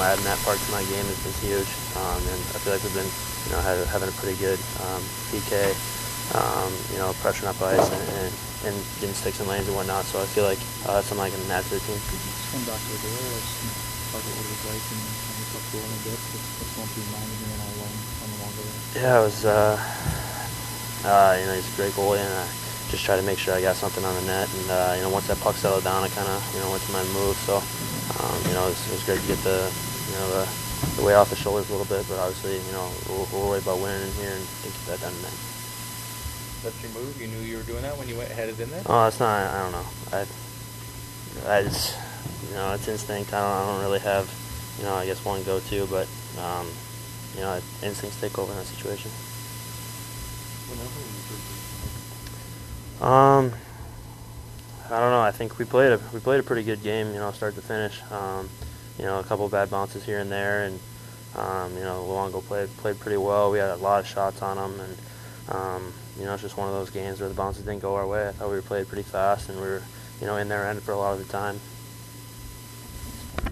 adding that part to my game has been huge, and I feel like we've been, having a pretty good PK, pressuring up ice and getting sticks and lanes and whatnot. So I feel like that's something I can add to the team. Just come back to the goal. Talk about what it was like and you talked goal in a bit. What's going through your mind when you're in on the longer there? Yeah, it was, he's a great goalie, and I just tried to make sure I got something on the net. And once that puck settled down, I kind of went to my move. So it was great to get the weight off the shoulders a little bit. But obviously, we're worried about winning in here and get that done tonight. That's your move? You knew you were doing that when you headed in there? Oh, it's not. I don't know. I just, it's instinct. I don't really have, I guess one go-to, but instincts take over in that situation. I don't know. I think we played a pretty good game, start to finish. A couple of bad bounces here and there, and Luongo played pretty well. We had a lot of shots on them, and it's just one of those games where the bounces didn't go our way. I thought we played pretty fast, and we were in their end for a lot of the time.